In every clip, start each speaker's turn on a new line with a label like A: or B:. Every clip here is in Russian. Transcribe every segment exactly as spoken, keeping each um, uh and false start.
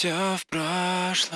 A: Все в прошлом.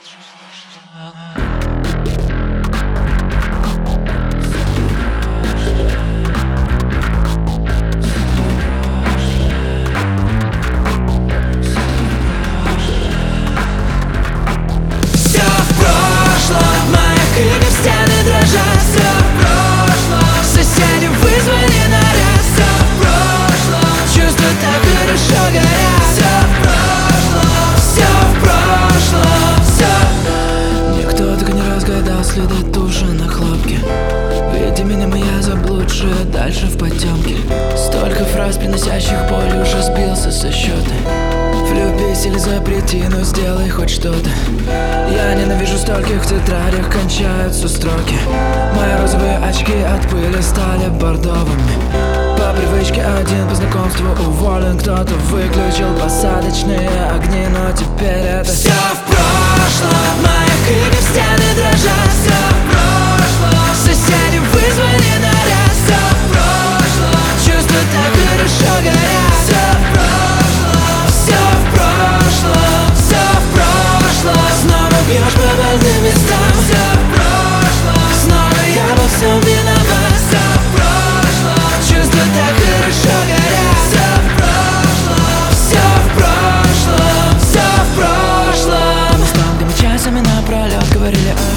B: Следы туши на хлопке. Веди меня, моя заблудшая, дальше в потемке. Столько фраз, приносящих боль, уже сбился со счета. Влюбись или запрети, но сделай хоть что-то. Я ненавижу стольких тетрадях, кончаются строки. Мои розовые очки от пыли стали бордовыми. По привычке один по знакомству уволен. Кто-то выключил посадочные огни, но теперь это все в прошлом. Моя книга в стены дрожат. Все в прошлом. Соседи вызвали наряд. Все в прошлом. Чувства так хорошо горят. Все в прошлом. Все в прошлом. Все в прошлом. Снова бьешь по больным местам. Все в прошлом. Снова я во всем виноват. Все в прошлом. Чувства так хорошо горят. Все в прошлом. Все в прошлом. Все в прошлом. Там, где мы часами напролет говорили о,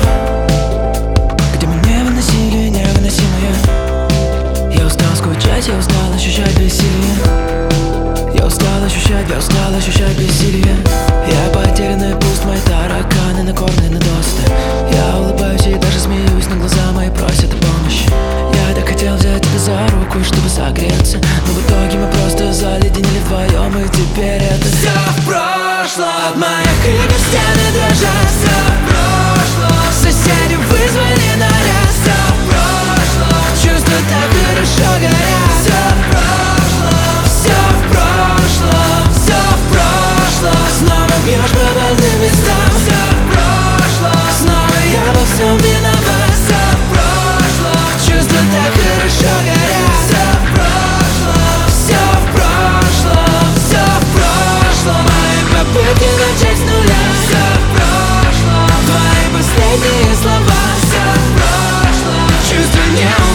B: где мы не выносили невыносимое. Я устал скучать, я устал ощущать бессилие. Я устал ощущать, я устал ощущать бессилие. Я потерянный, пуст, мои тараканы накормлены досыта. Я улыбаюсь и даже смеюсь, но глаза мои просят о помощи. Я так хотел взять тебя за руку, чтобы согреться, но в итоге мы просто заледенели вдвоем, и теперь это все в прошлом. Моя книга в стены дрожат. Все в прошлом. Соседи вызвали наряд. Все в прошлом. Чувства так хорошо горят. Все в прошлом. Все в прошлом. Все в прошлом. Снова бьешь по больным местам. Все в прошлом. Снова я во всем виноват. Все в прошлом. Чувства так хорошо горят. Все в прошлом. Все в прошлом. Все в прошлом. Мои попытки начать с нуля. Все в прошлом. Твои последние слова. Все в прошлом. Чувства не